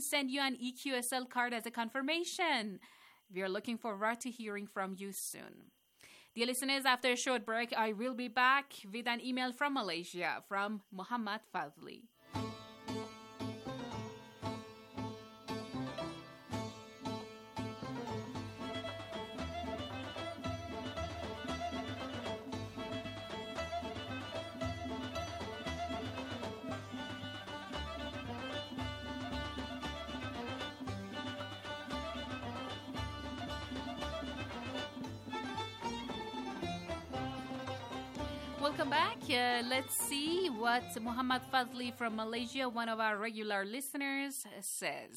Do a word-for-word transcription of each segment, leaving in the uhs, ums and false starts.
send you an E Q S L card as a confirmation. We are looking forward to hearing from you soon. Dear listeners, after a short break, I will be back with an email from Malaysia from Muhammad Fazli. Welcome back. Uh, let's see what Muhammad Fazli from Malaysia, one of our regular listeners, says.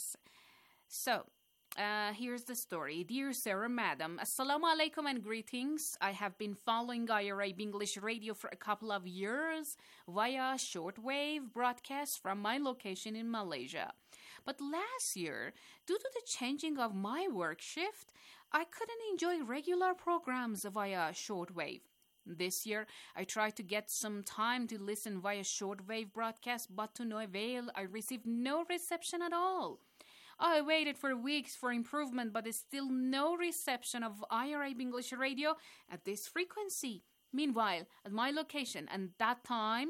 So, uh, here's the story. Dear Sarah, Madam, Assalamu alaikum and greetings. I have been following I R A B English Radio for a couple of years via shortwave broadcasts from my location in Malaysia. But last year, due to the changing of my work shift, I couldn't enjoy regular programs via shortwave. This year, I tried to get some time to listen via shortwave broadcast, but to no avail. I received no reception at all. I waited for weeks for improvement, but there's still no reception of I R A B English Radio at this frequency. Meanwhile, at my location, and that time,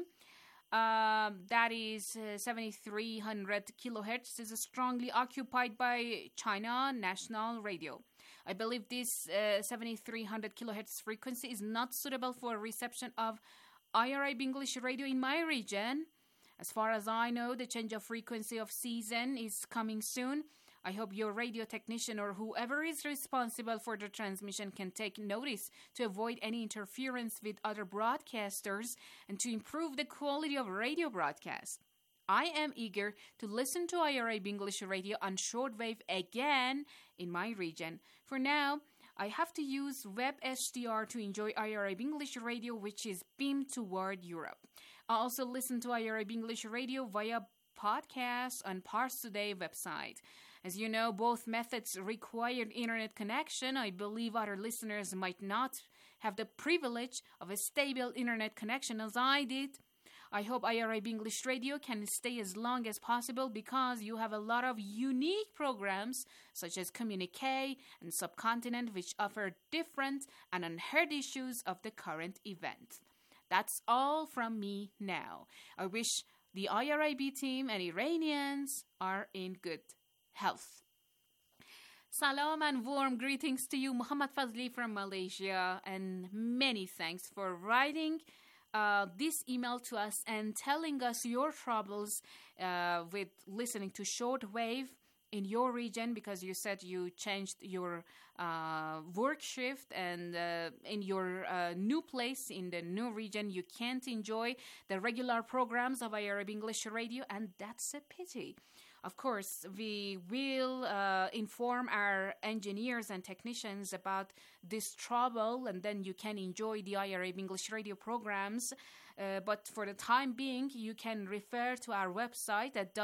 um, that is uh, seventy-three hundred kilohertz, is strongly occupied by China National Radio. I believe this uh, seventy-three hundred kilohertz frequency is not suitable for reception of I R A B English Radio in my region. As far as I know, the change of frequency of season is coming soon. I hope your radio technician or whoever is responsible for the transmission can take notice to avoid any interference with other broadcasters and to improve the quality of radio broadcast. I am eager to listen to I R A B English Radio on shortwave again in my region. For now, I have to use WebHDR to enjoy I R A B English Radio, which is beamed toward Europe. I also listen to I R A B English Radio via podcasts on Pars Today website. As you know, both methods required internet connection. I believe other listeners might not have the privilege of a stable internet connection as I did. I hope I R A B English Radio can stay as long as possible because you have a lot of unique programs such as Communique and Subcontinent, which offer different and unheard issues of the current event. That's all from me now. I wish the I R A B team and Iranians are in good health. Salam and warm greetings to you, Muhammad Fazli from Malaysia, and many thanks for writing Uh, this email to us and telling us your troubles uh, with listening to shortwave in your region, because you said you changed your uh, work shift and uh, in your uh, new place in the new region you can't enjoy the regular programs of I R A B English Radio, and that's a pity. Of course, we will uh, inform our engineers and technicians about this trouble, and then you can enjoy the I R A B English Radio programs. Uh, but for the time being, you can refer to our website at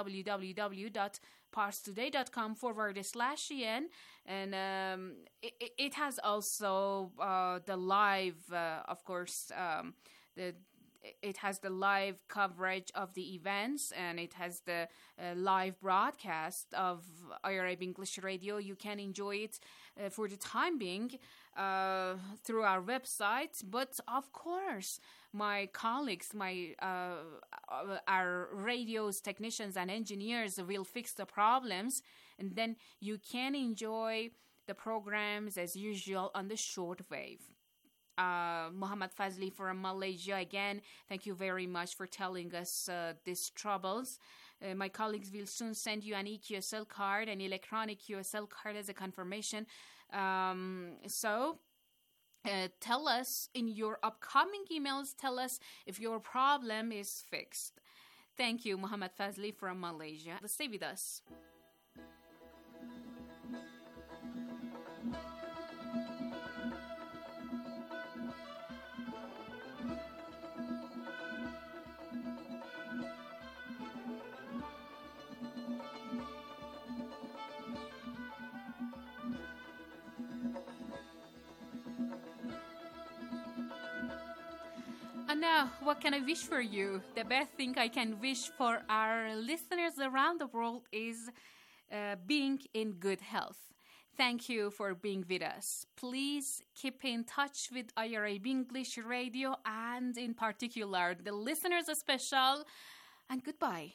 www.parstoday.com forward slash en, and um, it, it has also uh, the live, uh, of course, um, the It has the live coverage of the events, and it has the uh, live broadcast of I R A B English Radio. You can enjoy it uh, for the time being uh, through our website. But of course, my colleagues, my uh, our radio's technicians and engineers will fix the problems, and then you can enjoy the programs as usual on the shortwave. Uh, Muhammad Fazli from Malaysia again, thank you very much for telling us uh, these troubles. Uh, my colleagues will soon send you an E Q S L card, an electronic Q S L card as a confirmation. Um, so, uh, tell us in your upcoming emails, tell us if your problem is fixed. Thank you, Muhammad Fazli from Malaysia. Stay with us. And now, what can I wish for you? The best thing I can wish for our listeners around the world is uh, being in good health. Thank you for being with us. Please keep in touch with I R I B English Radio and in particular the listeners special. And goodbye.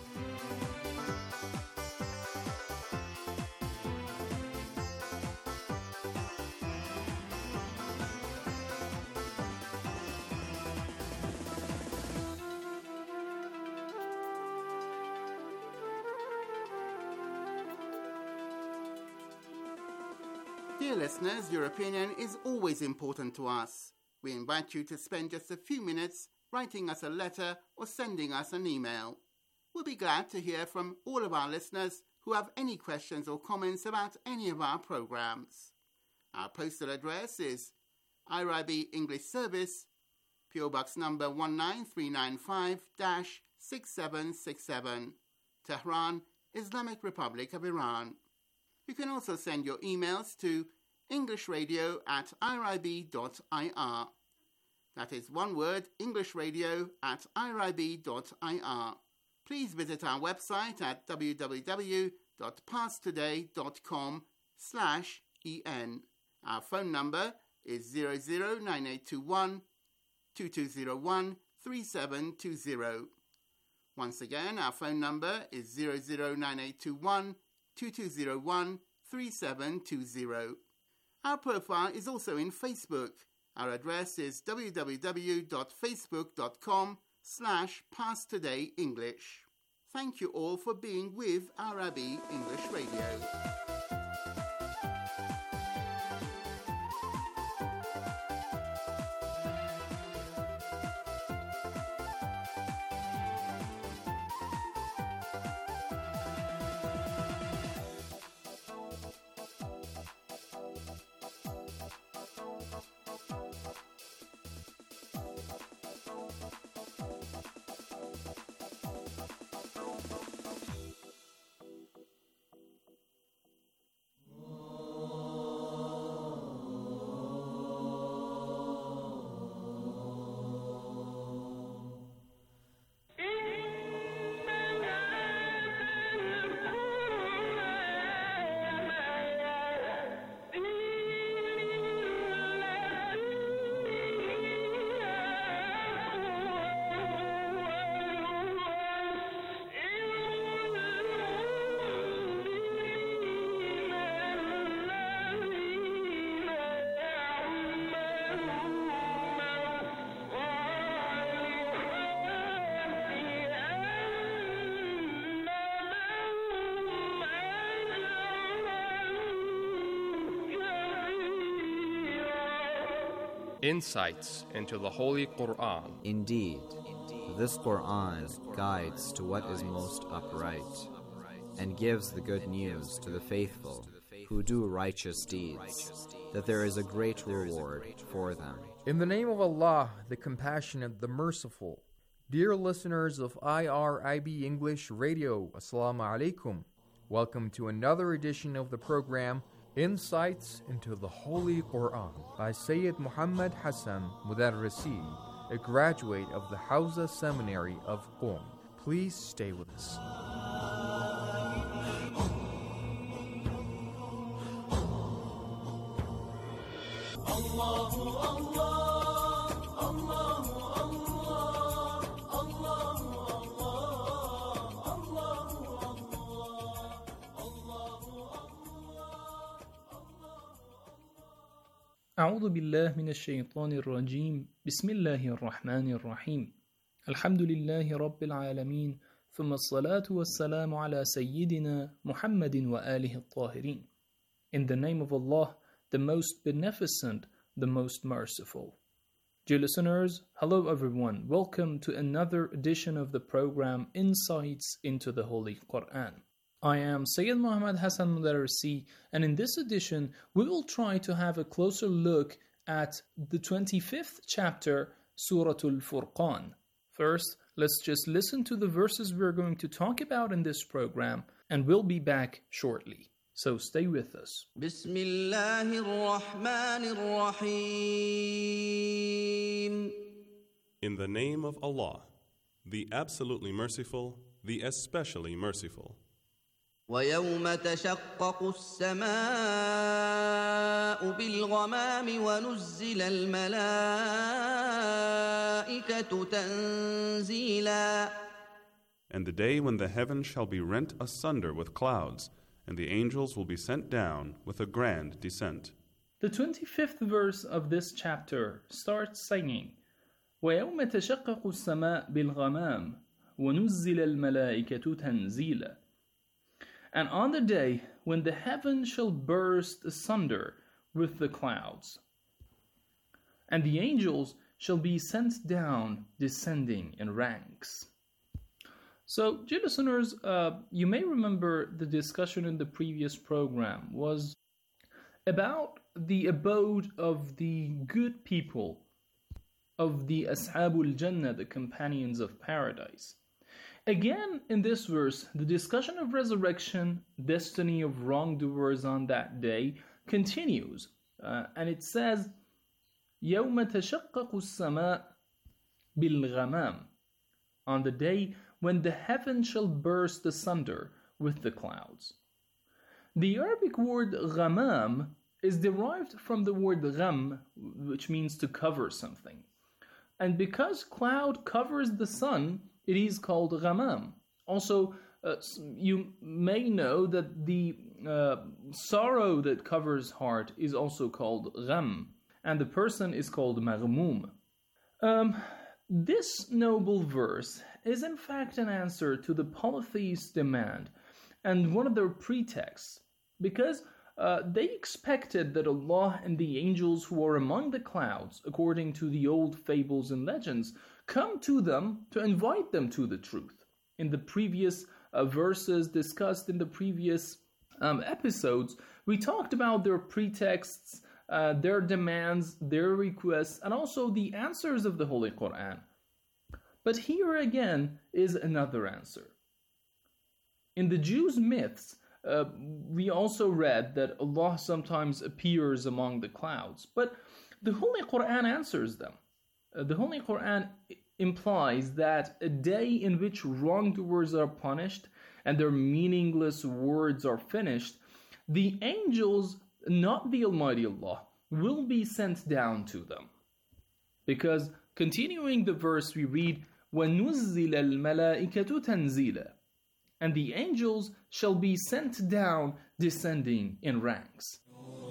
Dear listeners, your opinion is always important to us. We invite you to spend just a few minutes writing us a letter or sending us an email. We'll be glad to hear from all of our listeners who have any questions or comments about any of our programs. Our postal address is I R I B English Service, P O Box number one nine three nine five, six seven six seven, Tehran, Islamic Republic of Iran. You can also send your emails to englishradio at irib dot I R. That is one word, englishradio at irib dot I R. Please visit our website at w w w dot pasttoday dot com slash en. Our phone number is zero zero nine eight two one, two two zero one, three seven two zero. Once again, our phone number is zero zero nine eight two one, two two zero one, three seven two zero. Our profile is also in Facebook. Our address is w w w dot facebook dot com slash passtodayenglish. Thank you all for being with I R I B English Radio. Insights into the Holy Quran. Indeed, this Quran guides to what is most upright, and gives the good news to the faithful who do righteous deeds, that there is a great reward for them. In the name of Allah, the Compassionate, the Merciful. Dear listeners of I R I B English Radio, Assalamu alaikum. Welcome to another edition of the program Insights into the Holy Quran by Sayyid Muhammad Hassan Mudarrisi, a graduate of the Hausa Seminary of Qom. Please stay with us. Allahu Allah, Allahu Allah, Allahu Allah, Allahu أعوذ بالله من الشيطان الرجيم بسم الله الرحمن الرحيم الحمد لله رب العالمين ثم الصلاة والسلام على سيدنا محمد وآله الطاهرين. In the name of Allah, the most beneficent, the most merciful. Dear listeners, hello everyone. Welcome to another edition of the program Insights into the Holy Quran. I am Sayyid Muhammad Hassan Mudarrisi, and in this edition, we will try to have a closer look at the twenty-fifth chapter, Surah Al-Furqan. First, let's just listen to the verses we're going to talk about in this program, and we'll be back shortly. So stay with us. Bismillahirrahmanirrahim. In the name of Allah, the absolutely merciful, the especially merciful. ويوم تشقق السماء بالغمام ونزل الملائكة تنزيلا. And the day when the heavens shall be rent asunder with clouds, and the angels will be sent down with a grand descent. The twenty-fifth verse of this chapter starts singing, وَيَوْمَ تَشَقَّقُ السَّمَاءُ بِالْغَمَامِ وَنُزِّلَ الْمَلَائِكَةُ تَنزِيلًا. And on the day when the heaven shall burst asunder with the clouds, and the angels shall be sent down descending in ranks. So, dear listeners, uh, you may remember the discussion in the previous program was about the abode of the good people, of the Ashabul Jannah, the companions of paradise. Again, in this verse, the discussion of resurrection, destiny of wrongdoers on that day, continues. Uh, and it says, يَوْمَ تَشَقَّقُ السَّمَاءُ بِالْغَمَامِ, on the day when the heaven shall burst asunder with the clouds. The Arabic word ghamam is derived from the word gham, which means to cover something. And because cloud covers the sun, it is called ghamam. Also, uh, you may know that the uh, sorrow that covers heart is also called gham, and the person is called maghmum. Um, this noble verse is in fact an answer to the polytheists' demand and one of their pretexts, because uh, they expected that Allah and the angels who are among the clouds, according to the old fables and legends, come to them to invite them to the truth. In the previous uh, verses discussed in the previous um, episodes, we talked about their pretexts, uh, their demands, their requests, and also the answers of the Holy Quran. But here again is another answer. In the Jews' myths, uh, we also read that Allah sometimes appears among the clouds, but the Holy Quran answers them. Uh, the Holy Quran implies that a day in which wrongdoers are punished and their meaningless words are finished, the angels, not the Almighty Allah, will be sent down to them. Because continuing the verse we read, وَنُزِّلَ الْمَلَائِكَةُ تَنزِيلًا, and the angels shall be sent down descending in ranks.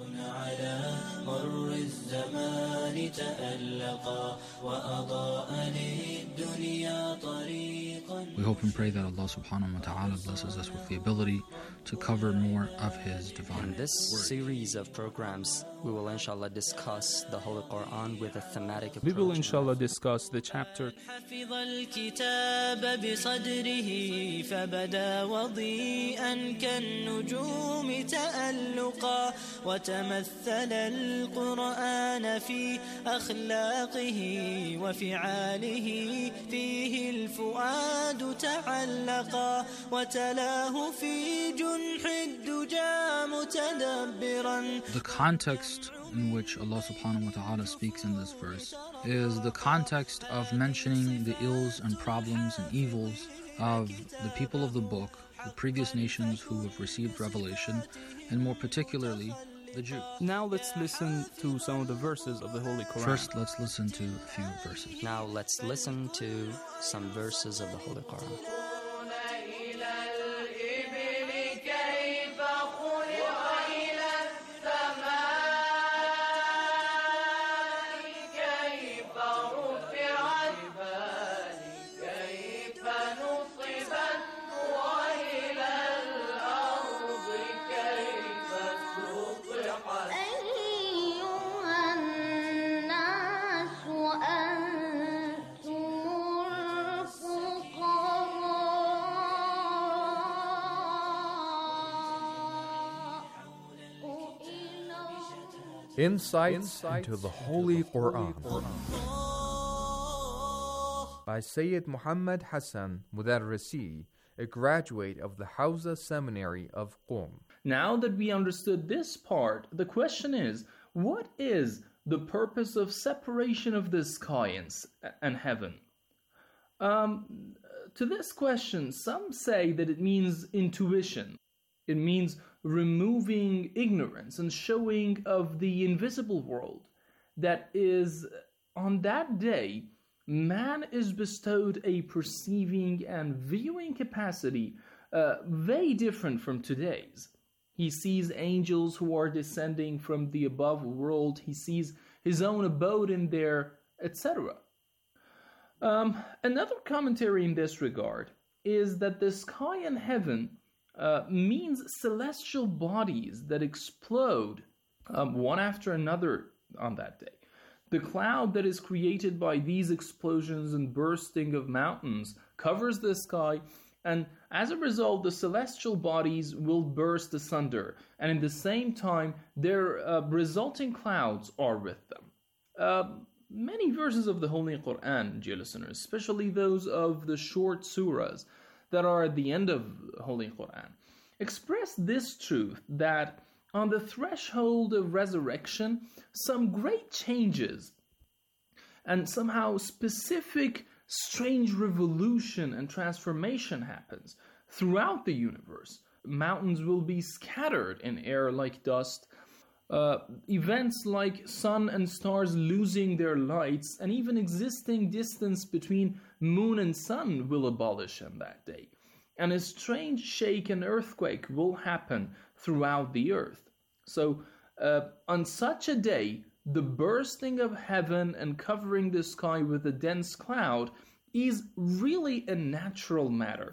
We hope and pray that Allah subhanahu wa ta'ala blesses us with the ability to cover more of His divine In this word. series of programs, we will inshallah discuss the Holy Quran with a thematic approach. We will inshallah discuss the chapter حفظ الكتاب بصدره فبدا وضيئا كالنجوم تألقا وتمثل القرآن في أخلاقه وفعاله فيه الفؤاد تعلقا وتلاه في جنح الدجى متدبرا. The context in which Allah subhanahu wa ta'ala speaks in this verse is the context of mentioning the ills and problems and evils of the people of the book, the previous nations who have received revelation, and more particularly the Jews. Now let's listen to some of the verses of the Holy Quran. First, let's listen to a few verses. Now let's listen to some verses of the Holy Quran. Insights into the Holy Quran by Sayyid Muhammad Hassan Mudarrisi, a graduate of the Hawza Seminary of Qom. Now that we understood this part, the question is, what is the purpose of separation of the sky and, and heaven? Um, to this question, some say that it means intuition. It means removing ignorance and showing of the invisible world. That is, on that day, man is bestowed a perceiving and viewing capacity uh, very different from today's. He sees angels who are descending from the above world. He sees his own abode in there, et cetera. Um, another commentary in this regard is that the sky and heaven uh, means celestial bodies that explode um, one after another on that day. The cloud that is created by these explosions and bursting of mountains covers the sky, and as a result, the celestial bodies will burst asunder, and in the same time, their uh, resulting clouds are with them. Uh, many verses of the Holy Quran, dear listeners, especially those of the short surahs that are at the end of the Holy Quran, express this truth that on the threshold of resurrection, some great changes and somehow specific strange revolution and transformation happens throughout the universe. Mountains will be scattered in air like dust. Uh, events like sun and stars losing their lights and even existing distance between moon and sun will abolish on that day. And a strange shake and earthquake will happen throughout the earth. So, uh, on such a day, the bursting of heaven and covering the sky with a dense cloud is really a natural matter.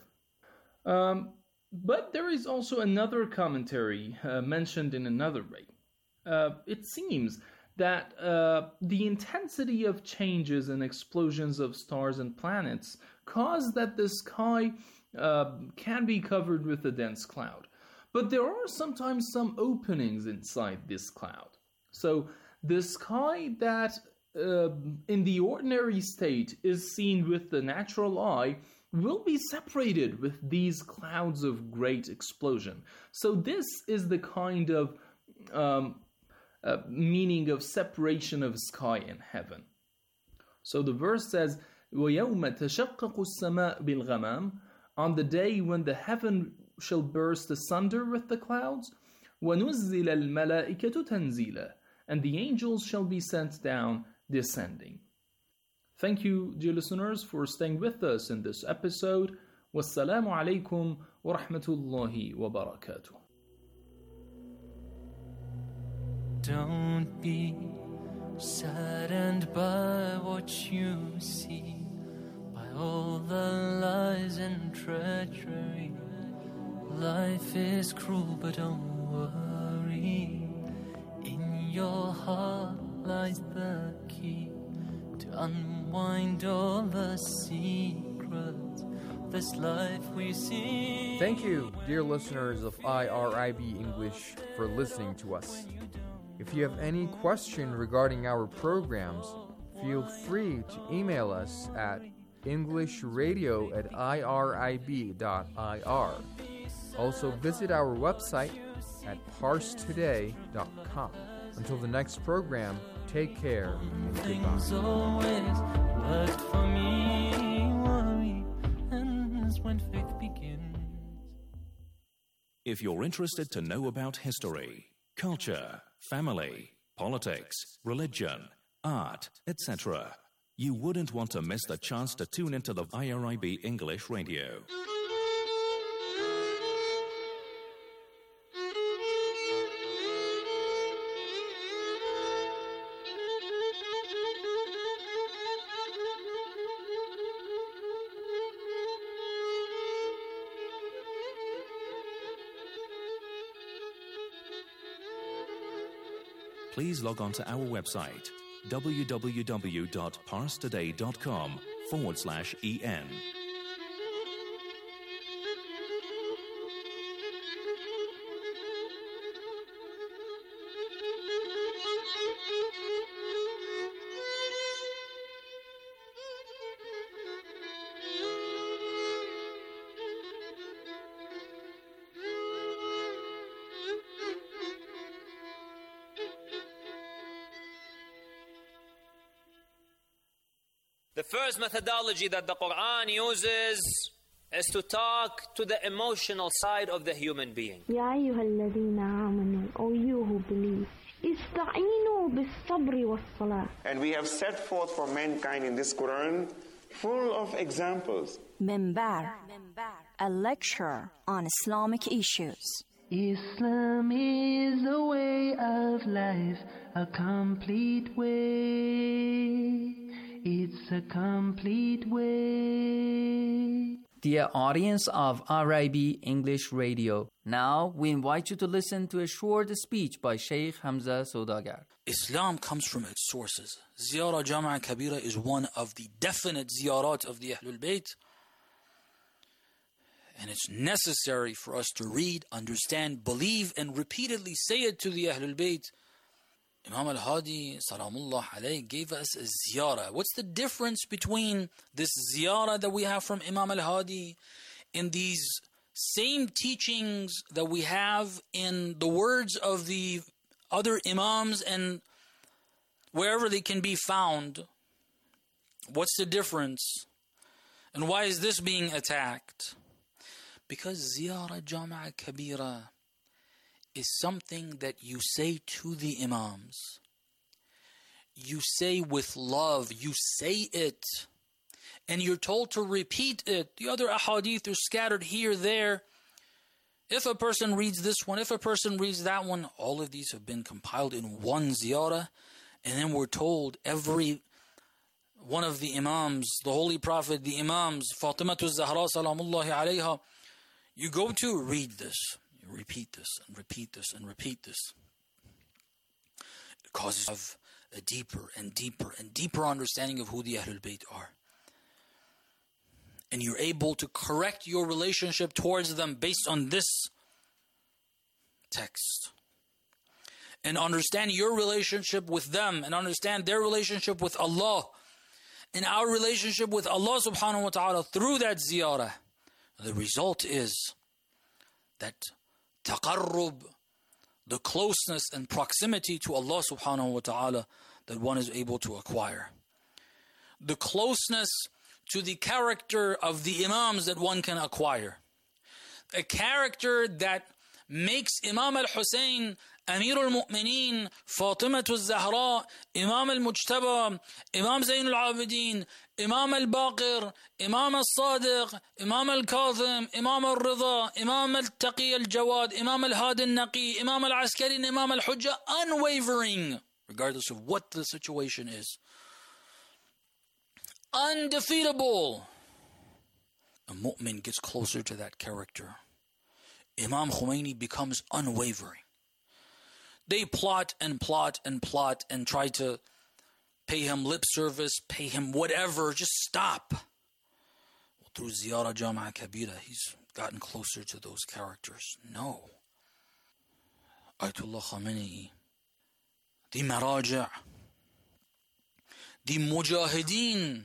Um, but there is also another commentary uh, mentioned in another way. Uh, it seems that uh, the intensity of changes and explosions of stars and planets cause that the sky uh, can be covered with a dense cloud. But there are sometimes some openings inside this cloud. So the sky that uh, in the ordinary state is seen with the natural eye will be separated with these clouds of great explosion. So this is the kind of um, uh, meaning of separation of sky and heaven. So the verse says, وَيَوْمَ تَشَقَّقُ السَّمَاءُ بِالْغَمَامِ, on the day when the heaven shall burst asunder with the clouds, وَنُزِّلَ الْمَلَائِكَةُ تَنْزِيلًا, and the angels shall be sent down descending. Thank you, dear listeners, for staying with us in this episode. Wassalamu alaikum wa rahmatullahi wa barakatuh. Don't be saddened by what you see, by all the lies and treachery. Life is cruel, but don't worry. In your heart lies the key to unwind all the secrets of this life we see. Thank you, dear listeners of I R I B English, for listening to us. If you have any question regarding our programs, feel free to email us at englishradio at irib dot I R. Also visit our website at parse today dot com. Until the next program, take care and goodbye. Things always worked for me. Worry ends when faith begins. If you're interested to know about history, culture, family, politics, religion, art, et cetera, you wouldn't want to miss the chance to tune into the I R I B English Radio. Please log on to our website, www.parstoday.com forward slash en. The first methodology that the Quran uses is to talk to the emotional side of the human being. يا أيها الذين آمنوا, O you who believe, استعينوا بالصبر والصلاة. And we have set forth for mankind in this Quran full of examples. Minbar, a lecture on Islamic issues. Islam is a way of life, a complete way. It's a complete way. Dear audience of R I B English Radio, now we invite you to listen to a short speech by Sheikh Hamza Saudagar. Islam comes from its sources. Ziyara Jama'a Kabira is one of the definite ziyarat of the Ahlul Bayt. And it's necessary for us to read, understand, believe, and repeatedly say it to the Ahlul Bayt. Imam al-Hadi, Salamullah alayhi, gave us a ziyarah. What's the difference between this ziyarah that we have from Imam al-Hadi and these same teachings that we have in the words of the other imams and wherever they can be found? What's the difference? And why is this being attacked? Because Ziyara Jama'a Kabira is something that you say to the imams. You say with love, you say it. And you're told to repeat it. The other ahadith are scattered here, there. If a person reads this one, if a person reads that one, all of these have been compiled in one ziyarah. And then we're told every one of the imams, the Holy Prophet, the imams, Fatimatu Zahra salamullahi alayha, you go to read this. You repeat this and repeat this and repeat this. It causes a deeper and deeper and deeper understanding of who the Ahlul Bayt are. And you're able to correct your relationship towards them based on this text. And understand your relationship with them and understand their relationship with Allah and our relationship with Allah subhanahu wa ta'ala through that ziyarah. The result is that taqarrub, the closeness and proximity to Allah subhanahu wa ta'ala that one is able to acquire. The closeness to the character of the imams that one can acquire. A character that makes Imam al-Hussein, Amir al-Mu'mineen, Fatimah al-Zahra, Imam al-Mujtaba, Imam Zayn al-Abidin, Imam al-Baqir, Imam al-Sadiq, Imam al-Kazim, Imam al-Rida, Imam al-Taqi al-Jawad, Imam al-Hadi al-Naqi, Imam al-Askari, Imam al-Hujjah, unwavering, regardless of what the situation is. Undefeatable. A mu'min gets closer to that character. Imam Khomeini becomes unwavering. They plot and plot and plot and try to pay him lip service, pay him whatever, just stop. Well, through Ziyara Jama'a Kabira, he's gotten closer to those characters. No. Ayatollah Khamenei, the Maraja', the Mujahideen,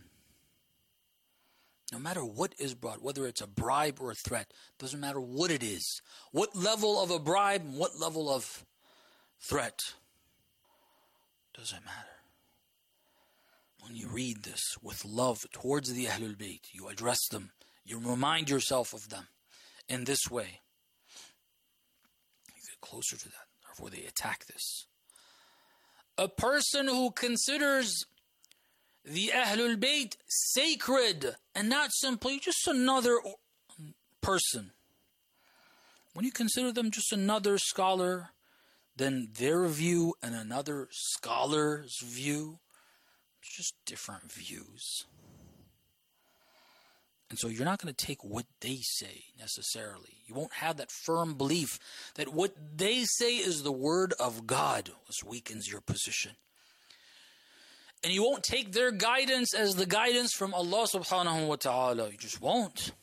no matter what is brought, whether it's a bribe or a threat, doesn't matter what it is, what level of a bribe, what level of threat, doesn't matter. When you read this with love towards the Ahlul Bayt, you address them, you remind yourself of them in this way, you get closer to that. Therefore, they attack this. A person who considers the Ahlul Bayt sacred and not simply just another person. When you consider them just another scholar, then their view and another scholar's view, it's just different views. And so you're not going to take what they say necessarily. You won't have that firm belief that what they say is the word of God. This weakens your position. And you won't take their guidance as the guidance from Allah subhanahu wa ta'ala. You just won't.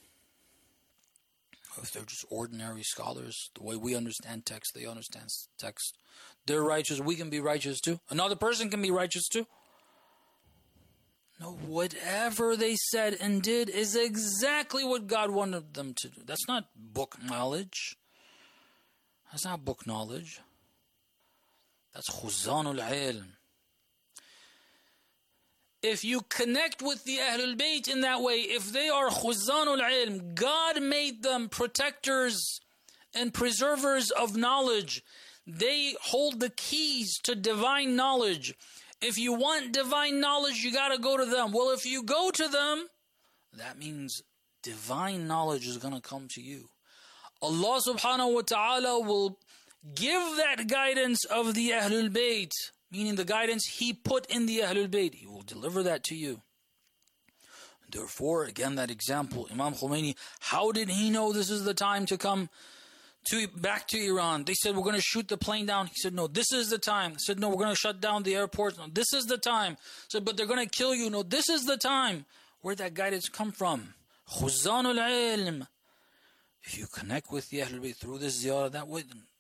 If they're just ordinary scholars, the way we understand text, they understand text. They're righteous, we can be righteous too. Another person can be righteous too. No, whatever they said and did is exactly what God wanted them to do. That's not book knowledge. That's not book knowledge. That's khuzanul ilm. if you connect with the Ahlul Bayt in that way, if they are khuzanul ilm, God made them protectors and preservers of knowledge. They hold the keys to divine knowledge. If you want divine knowledge, you got to go to them. Well, if you go to them, that means divine knowledge is going to come to you. Allah subhanahu wa ta'ala will give that guidance of the Ahlul Bayt, meaning the guidance He put in the Ahlul Bayt. He will deliver that to you. Therefore, again, that example, Imam Khomeini, how did he know this is the time to come to back to Iran? They said, we're going to shoot the plane down. He said, no, this is the time. They said, no, we're going to shut down the airports. No, this is the time. He said, but they're going to kill you. No, this is the time. Where'd that guidance come from? Khuzanul ilm. If you connect with the Ahlul Bayt through this ziyarah that way, then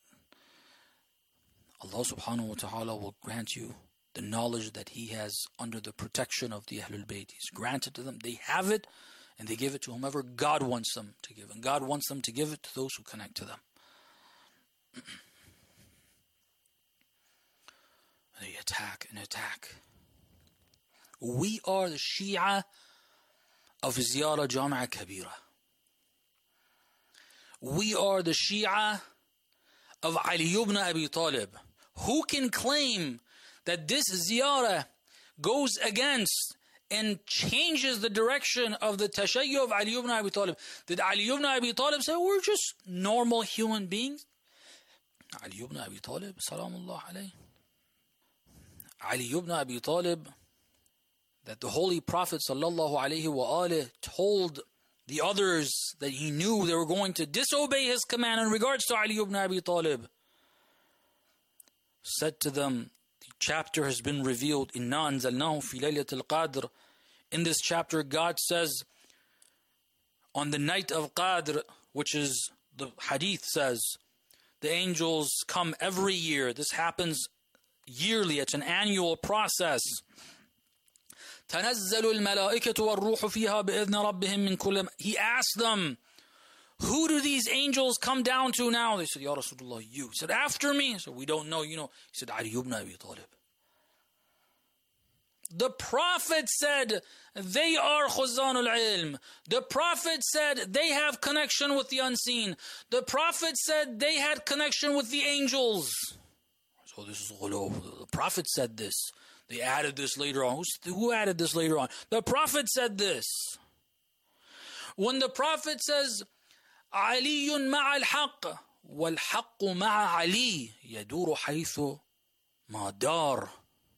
Allah subhanahu wa ta'ala will grant you the knowledge that He has under the protection of the Ahlul Bayt. He's granted to them. They have it, and they give it to whomever God wants them to give. And God wants them to give it to those who connect to them. They attack and attack. We are the Shia of Ziyara Jami'a Kabira. We are the Shia of Ali ibn Abi Talib. Who can claim that this ziyarah goes against and changes the direction of the tashayyu of Ali ibn Abi Talib? Did Ali ibn Abi Talib say, we're just normal human beings? Ali ibn Abi Talib, salamullah alayh. Ali ibn Abi Talib, that the Holy Prophet sallallahu alayhi wa alayhi told the others that he knew they were going to disobey his command in regards to Ali ibn Abi Talib, said to them, the chapter has been revealed, Inna anzalnahu fi laylatil qadr. In this chapter, God says, on the night of Qadr, which is the hadith says, the angels come every year. This happens yearly. It's an annual process. تنزل الملائكة والروح فيها بإذن ربهم من كل. He asked them, who do these angels come down to now? They said, Ya Rasulullah, you. He said, after me? He said, we don't know, you know. He said, Ali ibn Abi Talib. The Prophet said, they are khuzanul ilm. The Prophet said, they have connection with the unseen. The Prophet said, they had connection with the angels. So this is ghulu. The Prophet said this. They added this later on. Who added this later on? The Prophet said this. When the Prophet says, علي مع الحق والحق مع علي يدور حيث ما دار.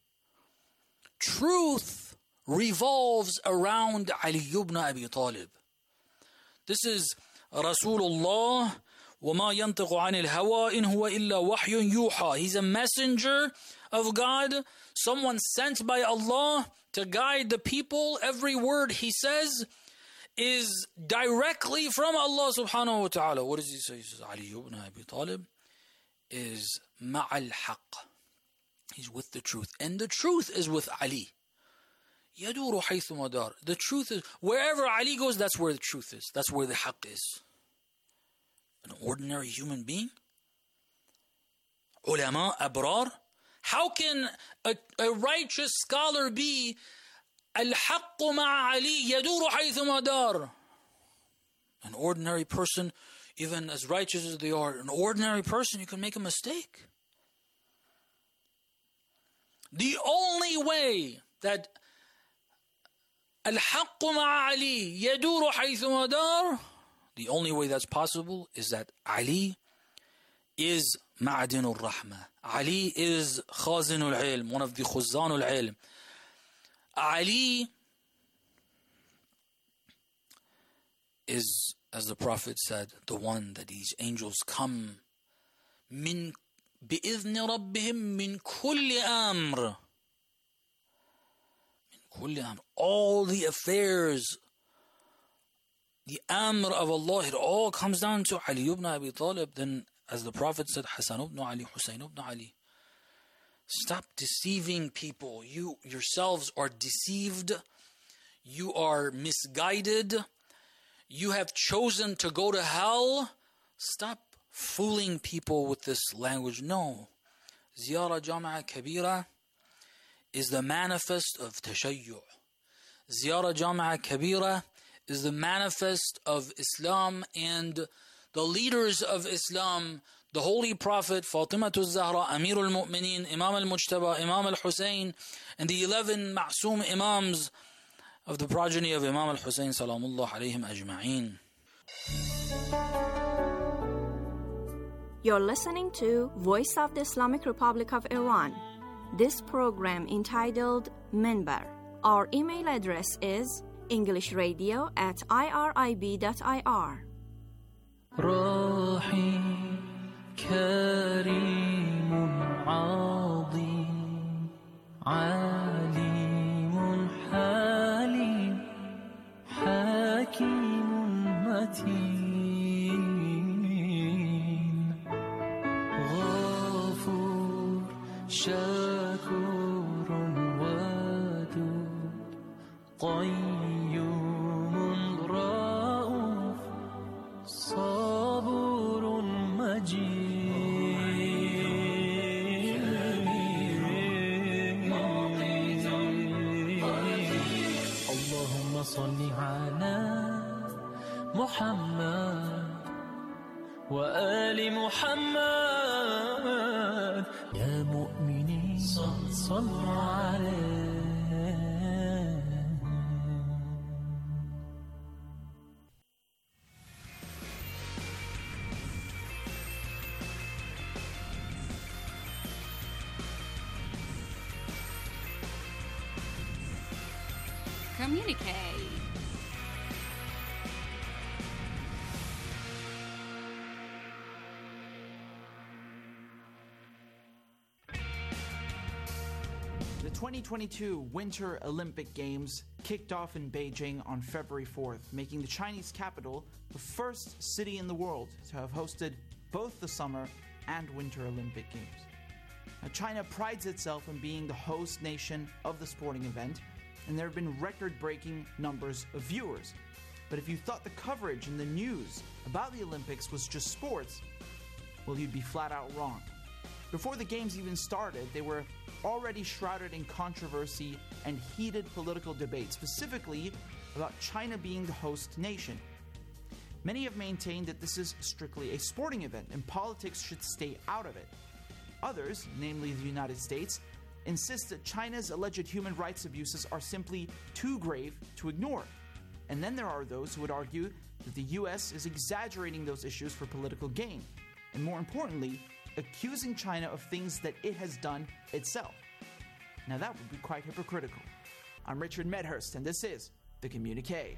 Truth revolves around Ali ibn Abi Talib. This is Rasulullah وما ينطق عن الهوى إن هو إلا وحي يوحى. He's a messenger of God, someone sent by Allah to guide the people. Every word he says is directly from Allah subhanahu wa ta'ala. What does he say? He says, Ali ibn Abi Talib is ma'al haqq. He's with the truth. And the truth is with Ali. Yaduru haythu madar. The truth is, wherever Ali goes, that's where the truth is. That's where the haqq is. An ordinary human being? Ulama, abrar? How can a, a righteous scholar be الحق مع علي يدور حيث ما دار? An ordinary person, even as righteous as they are, an ordinary person, you can make a mistake. The only way that الحق مع علي يدور حيث ما دار, the only way that's possible is that Ali is معدن الرحمة. Ali is خازن العلم, one of the خزان العلم. Ali is, as the Prophet said, the one that these angels come من بإذن ربهم من كل أمر. من كل أمر. All the affairs, the amr of Allah, it all comes down to Ali ibn Abi Talib. Then, as the Prophet said, Hassan ibn Ali, Hussein ibn Ali. Stop deceiving people. You yourselves are deceived. You are misguided. You have chosen to go to hell. Stop fooling people with this language. No. Ziyara Jami'a Kabira is the manifest of tashayyu'. Ziyara Jama'a Kabira is the manifest of Islam and the leaders of Islam, the Holy Prophet, Fatimatu Zahra, Amirul Mu'mineen, Imam al-Mujtaba, Imam al-Hussein, and the eleven Ma'soom Imams of the progeny of Imam al-Hussein, Salamullah alayhim ajma'een. You're listening to Voice of the Islamic Republic of Iran. This program entitled Minbar. Our email address is englishradio at irib.ir. رحيم كريم عظيم عليم حليم حكيم متين غفور شكور ودود قيوم رؤوف صبور مجيد اللهم صل على محمد وآل محمد يا مؤمنين صلوا عليه. Communicate. The twenty twenty-two Winter Olympic Games kicked off in Beijing on February fourth, making the Chinese capital the first city in the world to have hosted both the Summer and Winter Olympic Games. Now, China prides itself on being the host nation of the sporting event, and there have been record-breaking numbers of viewers. But if you thought the coverage and the news about the Olympics was just sports, well, you'd be flat out wrong. Before the games even started, they were already shrouded in controversy and heated political debate, specifically about China being the host nation. Many have maintained that this is strictly a sporting event and politics should stay out of it. Others, namely the United States, insist that China's alleged human rights abuses are simply too grave to ignore. And then there are those who would argue that the U S is exaggerating those issues for political gain, and more importantly, accusing China of things that it has done itself. Now that would be quite hypocritical. I'm Richard Medhurst, and this is The Communique.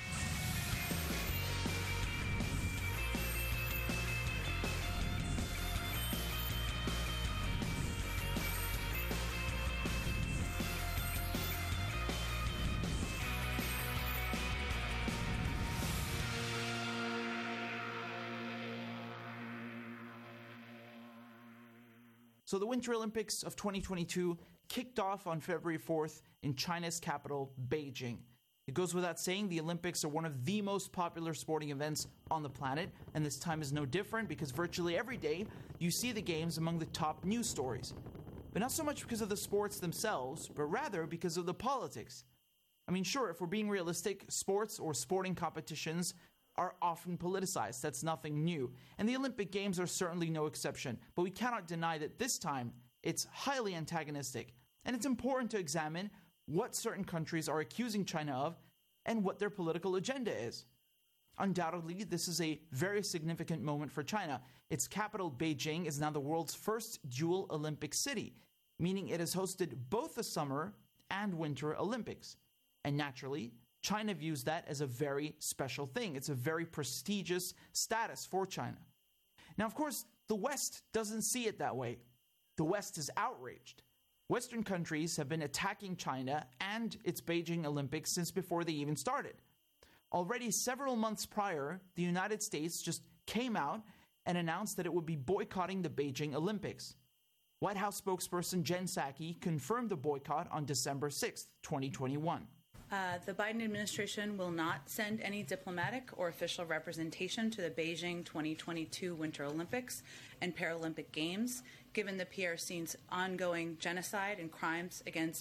So the Winter Olympics of twenty twenty-two kicked off on February fourth in China's capital, Beijing. It goes without saying the Olympics are one of the most popular sporting events on the planet, and this time is no different because virtually every day you see the games among the top news stories. But not so much because of the sports themselves, but rather because of the politics. I mean, sure, if we're being realistic, sports or sporting competitions are often politicized. That's nothing new. And the Olympic Games are certainly no exception. But we cannot deny that this time, it's highly antagonistic. And it's important to examine what certain countries are accusing China of and what their political agenda is. Undoubtedly, this is a very significant moment for China. Its capital, Beijing, is now the world's first dual Olympic city, meaning it has hosted both the Summer and Winter Olympics. And naturally, China views that as a very special thing. It's a very prestigious status for China. Now, of course, the West doesn't see it that way. The West is outraged. Western countries have been attacking China and its Beijing Olympics since before they even started. Already several months prior, the United States just came out and announced that it would be boycotting the Beijing Olympics. White House spokesperson Jen Psaki confirmed the boycott on December sixth, twenty twenty-one. Uh, the Biden administration will not send any diplomatic or official representation to the Beijing twenty twenty-two Winter Olympics and Paralympic Games, given the P R C's ongoing genocide and crimes against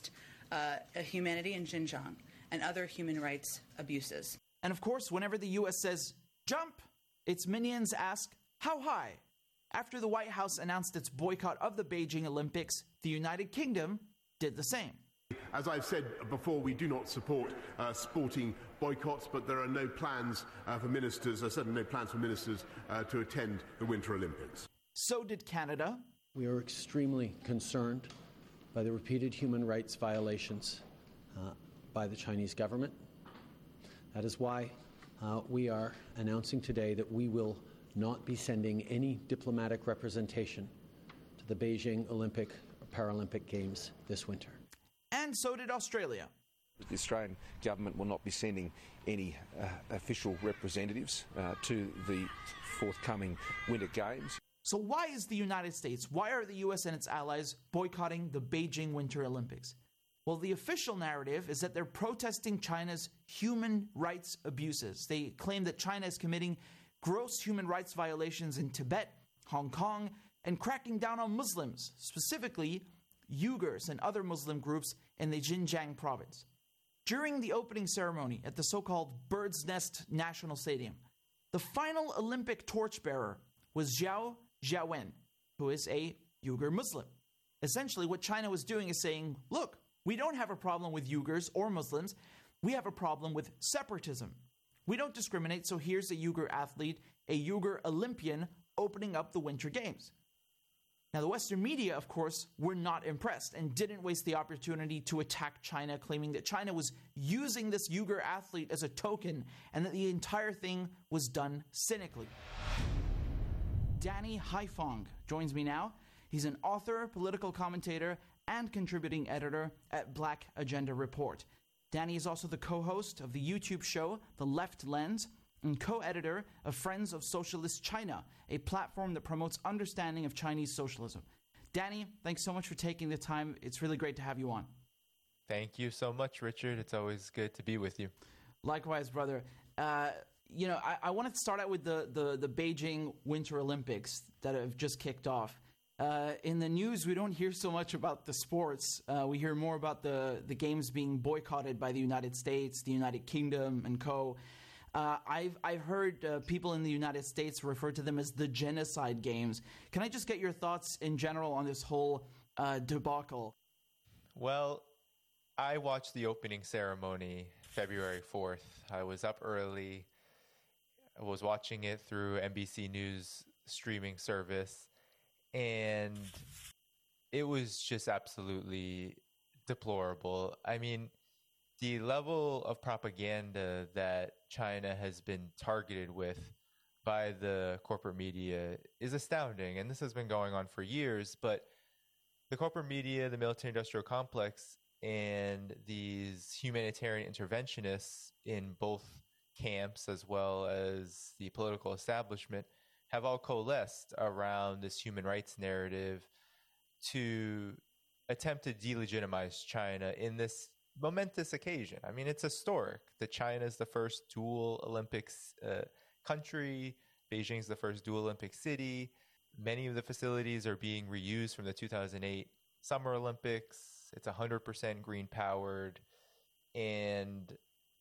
uh, humanity in Xinjiang and other human rights abuses. And of course, whenever the U S says, jump, its minions ask, how high? After the White House announced its boycott of the Beijing Olympics, the United Kingdom did the same. As I've said before, we do not support uh, sporting boycotts, but there are no plans uh, for ministers, there are certainly no plans for ministers uh, to attend the Winter Olympics. So did Canada. We are extremely concerned by the repeated human rights violations uh, by the Chinese government. That is why uh, we are announcing today that we will not be sending any diplomatic representation to the Beijing Olympic Paralympic Games this winter. And so did Australia. The Australian government will not be sending any uh, official representatives uh, to the forthcoming Winter Games. So why is the United States, why are the U S and its allies boycotting the Beijing Winter Olympics? Well, the official narrative is that they're protesting China's human rights abuses. They claim that China is committing gross human rights violations in Tibet, Hong Kong, and cracking down on Muslims, specifically Uyghurs and other Muslim groups in the Xinjiang province. During the opening ceremony at the so-called Bird's Nest National Stadium, the final Olympic torchbearer was Zhao Xiaowen, who is a Uyghur Muslim. Essentially, what China was doing is saying, look, we don't have a problem with Uyghurs or Muslims. We have a problem with separatism. We don't discriminate, so here's a Uyghur athlete, a Uyghur Olympian, opening up the Winter Games. Now, the Western media, of course, were not impressed and didn't waste the opportunity to attack China, claiming that China was using this Uyghur athlete as a token and that the entire thing was done cynically. Danny Haifong joins me now. He's an author, political commentator, and contributing editor at Black Agenda Report. Danny is also the co-host of the YouTube show The Left Lens and co-editor of Friends of Socialist China, a platform that promotes understanding of Chinese socialism. Danny, thanks so much for taking the time. It's really great to have you on. Thank you so much, Richard. It's always good to be with you. Likewise, brother. Uh, you know, I, I wanted to start out with the, the, the Beijing Winter Olympics that have just kicked off. Uh, in the news, we don't hear so much about the sports. Uh, we hear more about the, the games being boycotted by the United States, the United Kingdom, and co. Uh, I've, I've heard uh, people in the United States refer to them as the genocide games. Can I just get your thoughts in general on this whole uh, debacle? Well, I watched the opening ceremony February fourth. I was up early. I was watching it through N B C News streaming service. And it was just absolutely deplorable. I mean, the level of propaganda that China has been targeted with by the corporate media is astounding. And this has been going on for years. But the corporate media, the military-industrial complex, and these humanitarian interventionists in both camps, as well as the political establishment, have all coalesced around this human rights narrative to attempt to delegitimize China in this momentous occasion. I mean, it's historic that China is the first dual Olympics uh, country. Beijing is the first dual Olympic city. Many of the facilities are being reused from the two thousand eight Summer Olympics. It's one hundred percent green powered. And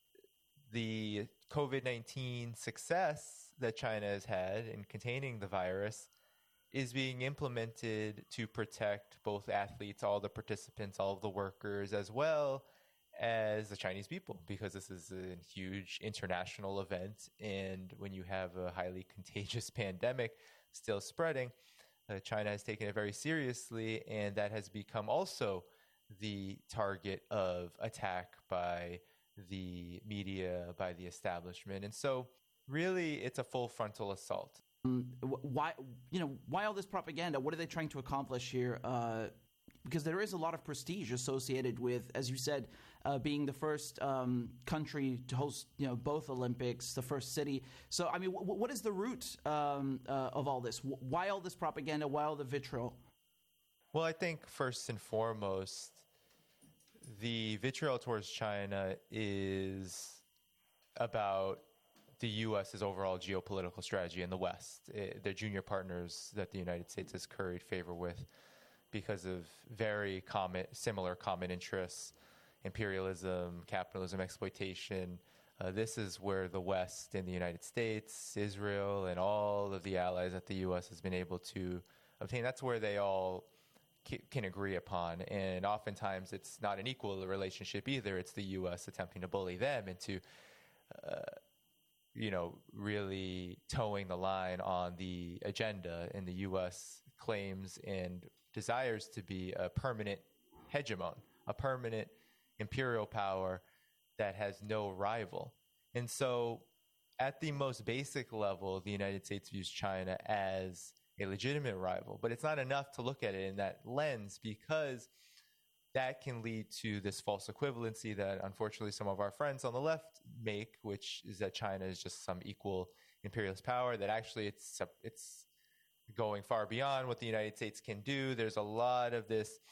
the COVID nineteen success that China has had in containing the virus is being implemented to protect both athletes, all the participants, all of the workers, as well as the Chinese people, because this is a huge international event. And when you have a highly contagious pandemic still spreading, uh, China has taken it very seriously, and that has become also the target of attack by the media, by the establishment. And so really, it's a full frontal assault. Um, why, you know, why all this propaganda? What are they trying to accomplish here? Uh, because there is a lot of prestige associated with, as you said, uh, being the first um, country to host, you know, both Olympics, the first city. So, I mean, w- what is the root um, uh, of all this? W- why all this propaganda? Why all the vitriol? Well, I think first and foremost, the vitriol towards China is about the U S's overall geopolitical strategy in the West. It, they're junior partners that the United States has curried favor with because of very common, similar common interests. imperialism, capitalism, exploitation. Uh, this is where the West in the United States, Israel, and all of the allies that the U S has been able to obtain, that's where they all c- can agree upon. And oftentimes it's not an equal relationship either. It's the U S attempting to bully them into, uh, you know, really towing the line on the agenda. And the U S claims and desires to be a permanent hegemon, a permanent imperial power that has no rival. And so at the most basic level, the United States views China as a legitimate rival, but it's not enough to look at it in that lens, because that can lead to this false equivalency that unfortunately some of our friends on the left make, which is that China is just some equal imperialist power, that actually it's it's going far beyond what the United States can do. There's a lot of this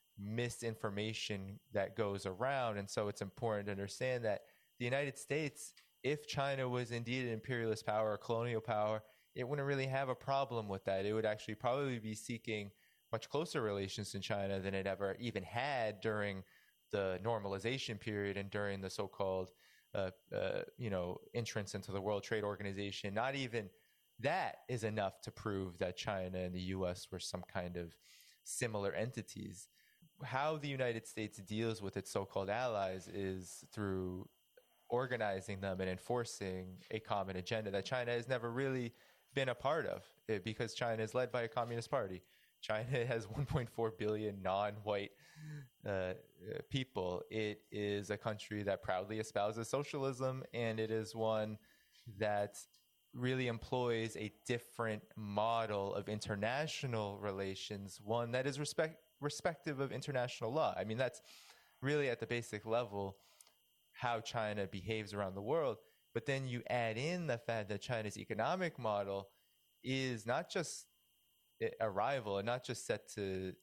misinformation that goes around. And so it's important to understand that the United States, if China was indeed an imperialist power, a colonial power, it wouldn't really have a problem with that. It would actually probably be seeking much closer relations to China than it ever even had during the normalization period and during the so-called, uh, uh, you know, entrance into the World Trade Organization. Not even that is enough to prove that China and the U S were some kind of similar entities. How the United States deals with its so-called allies is through organizing them and enforcing a common agenda that China has never really been a part of, it, because China is led by a communist party. China has one point four billion non-white uh, people. It is a country that proudly espouses socialism, and it is one that really employs a different model of international relations, one that is respect respective of international law. I mean, that's really at the basic level how China behaves around the world. But then you add in the fact that China's economic model is not just a rival and not just set to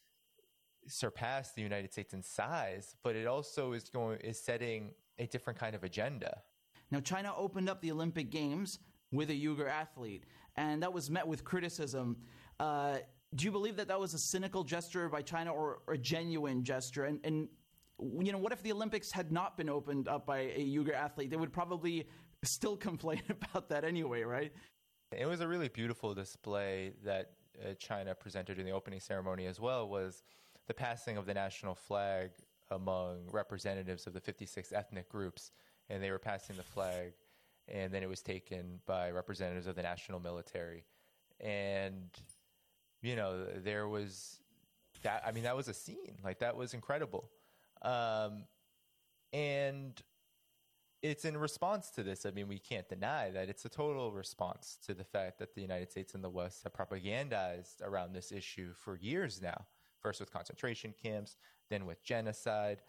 surpass the United States in size, but it also is going is setting a different kind of agenda. Now, China opened up the Olympic Games with a Uyghur athlete, and that was met with criticism. Uh, do you believe that that was a cynical gesture by China, or, or a genuine gesture? And, and, you know, what if the Olympics had not been opened up by a Uyghur athlete? They would probably still complain about that anyway, right? It was a really beautiful display that uh, China presented in the opening ceremony as well, was the passing of the national flag among representatives of the fifty-six ethnic groups. And they were passing the flag, and then it was taken by representatives of the national military. And, you know, there was that, I mean, that was a scene. Like, that was incredible. Um, and it's in response to this. I mean, we can't deny that it's a total response to the fact that the United States and the West have propagandized around this issue for years now, first with concentration camps, then with genocide.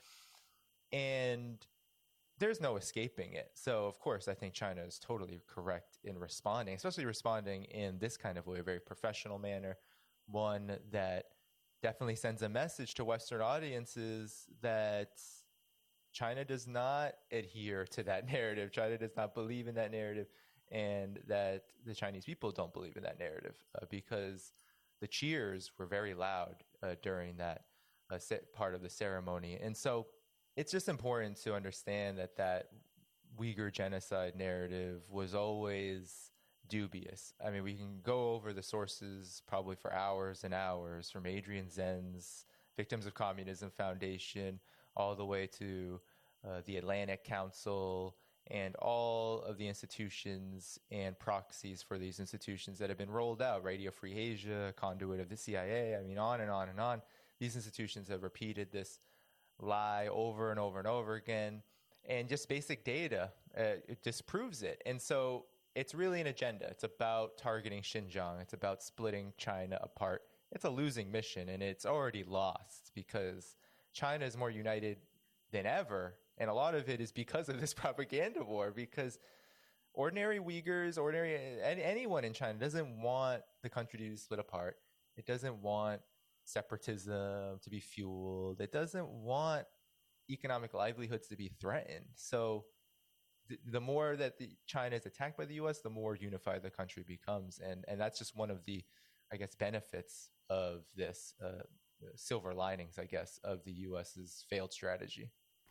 And there's no escaping it. So, of course, I think China is totally correct in responding, especially responding in this kind of way, a very professional manner, one that definitely sends a message to Western audiences that China does not adhere to that narrative. China does not believe in that narrative, and that the Chinese people don't believe in that narrative, uh, because the cheers were very loud uh, during that uh, part of the ceremony. And so it's just important to understand that that Uyghur genocide narrative was always dubious. I mean, we can go over the sources probably for hours and hours, from Adrian Zen's Victims of Communism Foundation all the way to uh, the Atlantic Council and all of the institutions and proxies for these institutions that have been rolled out, Radio Free Asia, conduit of the C I A, I mean, on and on and on. These institutions have repeated this lie over and over and over again, and just basic data, uh, it disproves it. And so it's really an agenda. It's about targeting Xinjiang. It's about splitting China apart. It's a losing mission, and it's already lost because China is more united than ever, and a lot of it is because of this propaganda war, because ordinary Uyghurs, ordinary anyone in China doesn't want the country to be split apart. It doesn't want separatism to be fueled. It doesn't want economic livelihoods to be threatened. So th- the more that the China is attacked by the U S, the more unified the country becomes. And, and that's just one of the, I guess, benefits of this, uh, silver linings, I guess, of the U S's failed strategy.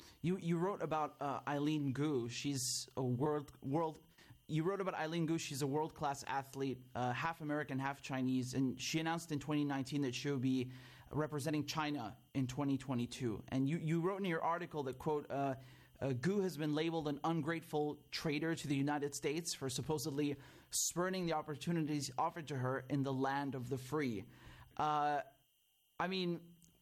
You you wrote about uh, Eileen Gu. She's a world world. You wrote about Eileen Gu. She's a world class athlete, uh, half American, half Chinese, and she announced in twenty nineteen that she will be representing China in twenty twenty-two. And you you wrote in your article that, quote, uh, uh, Gu has been labeled an ungrateful traitor to the United States for supposedly spurning the opportunities offered to her in the land of the free. Uh, I mean,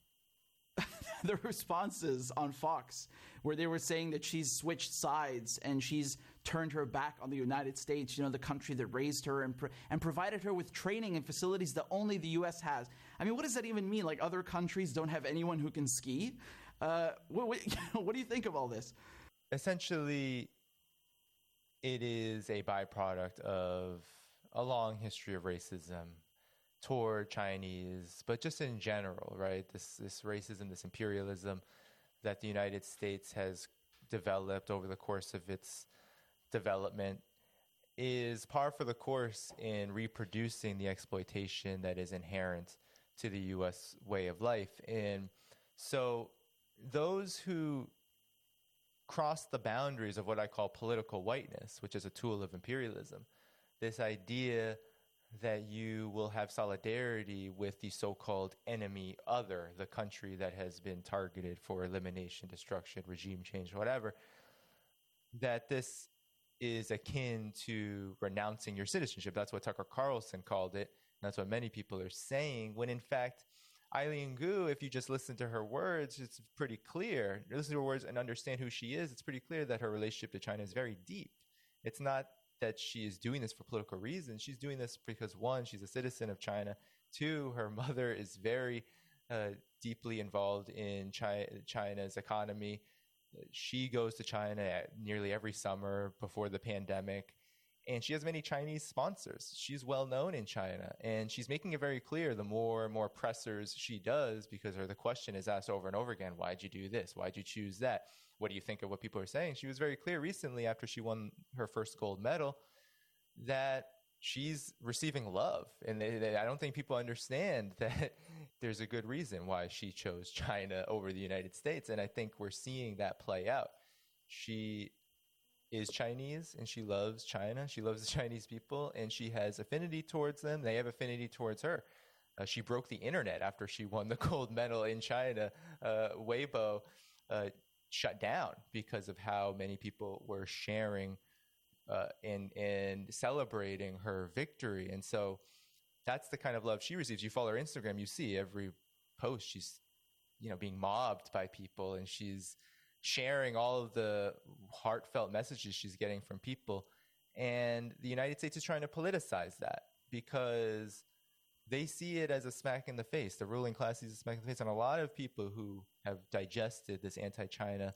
the responses on Fox where they were saying that she's switched sides and she's turned her back on the United States, you know, the country that raised her and, pro- and provided her with training and facilities that only the U S has. I mean, what does that even mean? Like, other countries don't have anyone who can ski? Uh, what, what, what do you think of all this? Essentially, it is a byproduct of a long history of racism toward Chinese, but just in general, right? This this racism, this imperialism that the United States has developed over the course of its development is par for the course in reproducing the exploitation that is inherent to the U S way of life. And so those who cross the boundaries of what I call political whiteness, which is a tool of imperialism, this idea that you will have solidarity with the so-called enemy other, the country that has been targeted for elimination, destruction, regime change, whatever, that this is akin to renouncing your citizenship. That's what Tucker Carlson called it. And that's what many people are saying, when in fact, Eileen Gu, if you just listen to her words, it's pretty clear. Listen to her words and understand who she is. It's pretty clear that her relationship to China is very deep. It's not that she is doing this for political reasons. She's doing this because, one, she's a citizen of China. Two, her mother is very uh, deeply involved in China, China's economy. She goes to China nearly every summer before the pandemic, and she has many Chinese sponsors. She's well known in China, and she's making it very clear the more and more pressers she does, because her, the question is asked over and over again, why'd you do this? Why'd you choose that? What do you think of what people are saying? She was very clear recently after she won her first gold medal that she's receiving love. And they, they, I don't think people understand that there's a good reason why she chose China over the United States. And I think we're seeing that play out. She is Chinese and she loves China. She loves the Chinese people and she has affinity towards them. They have affinity towards her. Uh, she broke the internet after she won the gold medal in China. Uh, Weibo uh, shut down because of how many people were sharing uh, and and celebrating her victory. And so that's the kind of love she receives. You follow her Instagram, you see every post she's, you know, being mobbed by people, and she's sharing all of the heartfelt messages she's getting from people. And the United States is trying to politicize that because they see it as a smack in the face. The ruling class sees a smack in the face. And a lot of people who have digested this anti-China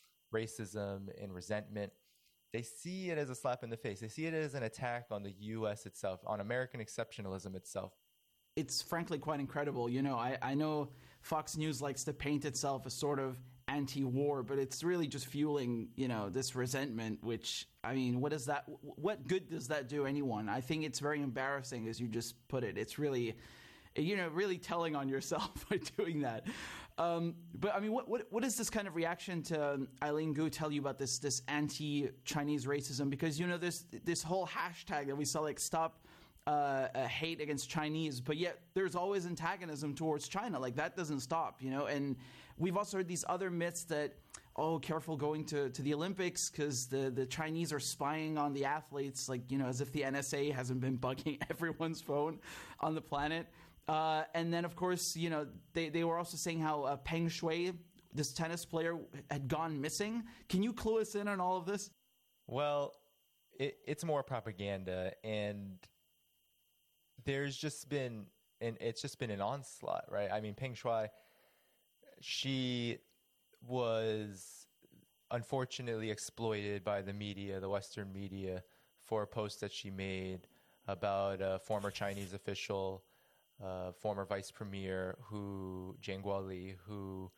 racism and resentment, they see it as a slap in the face. They see it as an attack on the U S itself, on American exceptionalism itself. It's frankly quite incredible. You know, I, I know Fox News likes to paint itself as sort of anti-war, but it's really just fueling, you know, this resentment, which, I mean, what does that, what good does that do anyone? I think it's very embarrassing, as you just put it. It's really, you know, really telling on yourself by doing that. Um, but I mean, what, what what does this kind of reaction to um, Eileen Gu tell you about this this anti-Chinese racism? Because, you know, there's this whole hashtag that we saw, like, stop uh, uh, hate against Chinese, but yet there's always antagonism towards China. Like, that doesn't stop, you know. And we've also heard these other myths that, oh, careful going to, to the Olympics because the, the Chinese are spying on the athletes, like, you know, as if the N S A hasn't been bugging everyone's phone on the planet. Uh, and then, of course, you know, they, they were also saying how uh, Peng Shuai, this tennis player, had gone missing. Can you clue us in on all of this? Well, it, it's more propaganda, and there's just been, and it's just been an onslaught, right? I mean, Peng Shuai, she was unfortunately exploited by the media, the Western media, for a post that she made about a former Chinese official, uh, former vice premier, who Jiang Guoli, who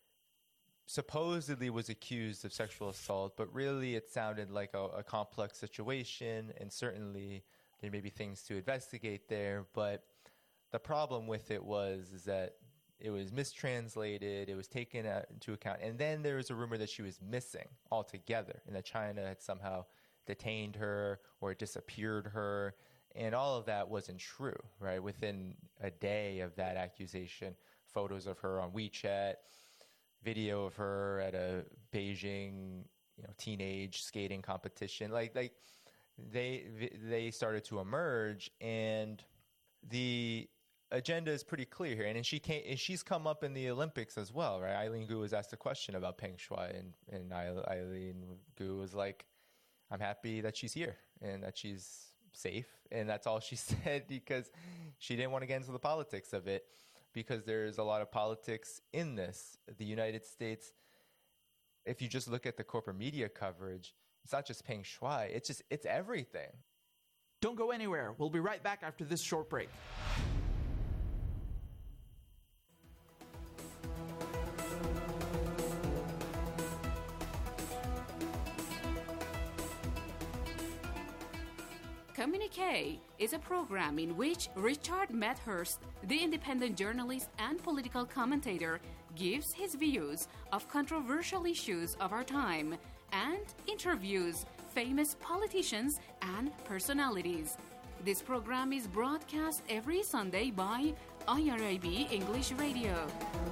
supposedly was accused of sexual assault, but really it sounded like a, a complex situation, and certainly there may be things to investigate there. But the problem with it was is that it was mistranslated, it was taken into account. And then there was a rumor that she was missing altogether and that China had somehow detained her or disappeared her. And all of that wasn't true, right? Within a day of that accusation, photos of her on WeChat, video of her at a Beijing, you know, teenage skating competition, like like they they started to emerge, and the agenda is pretty clear here. And, and she came, and she's come up in the Olympics as well, right? Eileen Gu was asked a question about Peng Shuai, and and Eileen Gu was like, "I'm happy that she's here and that she's safe," and that's all she said, because she didn't want to get into the politics of it, because there's a lot of politics in this. The United States, if you just look at the corporate media coverage, it's not just Peng Shuai, it's just, it's everything. Don't go anywhere. We'll be right back after this short break. Communique is a program in which Richard Medhurst, the independent journalist and political commentator, gives his views of controversial issues of our time and interviews famous politicians and personalities. This program is broadcast every Sunday by I R I B English Radio.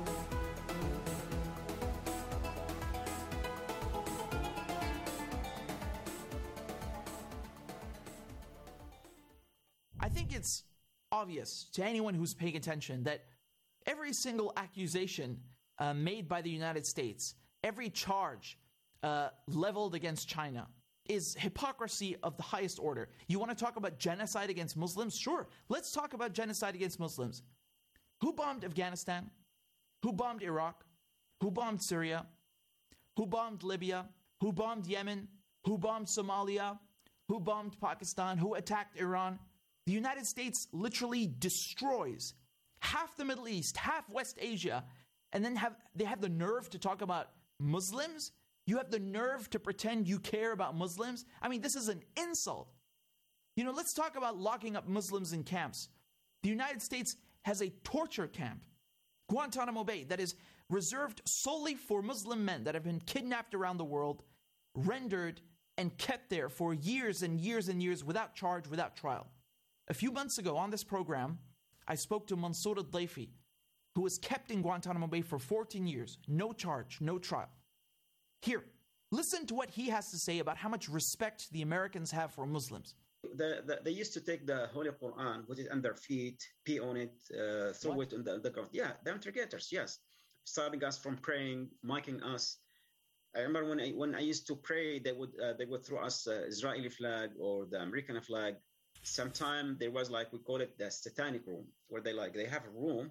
I think it's obvious to anyone who's paying attention that every single accusation uh, made by the United States, every charge uh, leveled against China, is hypocrisy of the highest order. You want to talk about genocide against Muslims? Sure, let's talk about genocide against Muslims. Who bombed Afghanistan? Who bombed Iraq? Who bombed Syria? Who bombed Libya? Who bombed Yemen? Who bombed Somalia? Who bombed Pakistan? Who attacked Iran? The United States literally destroys half the Middle East, half West Asia, and then have they have the nerve to talk about Muslims? You have the nerve to pretend you care about Muslims? I mean, this is an insult. You know, let's talk about locking up Muslims in camps. The United States has a torture camp, Guantanamo Bay, that is reserved solely for Muslim men that have been kidnapped around the world, rendered, and kept there for years and years and years without charge, without trial. A few months ago on this program, I spoke to Mansour al-Daifi, who was kept in Guantanamo Bay for fourteen years, no charge, no trial. Here, listen to what he has to say about how much respect the Americans have for Muslims. The, the, they used to take the Holy Quran, put it on their feet, pee on it, uh, throw what? it on the, the ground. Yeah, the interrogators, yes. Stopping us from praying, mocking us. I remember when I, when I used to pray, they would uh, they would throw us uh, Israeli flag or the American flag. Sometime there was, like, we call it the satanic room, where they like they have a room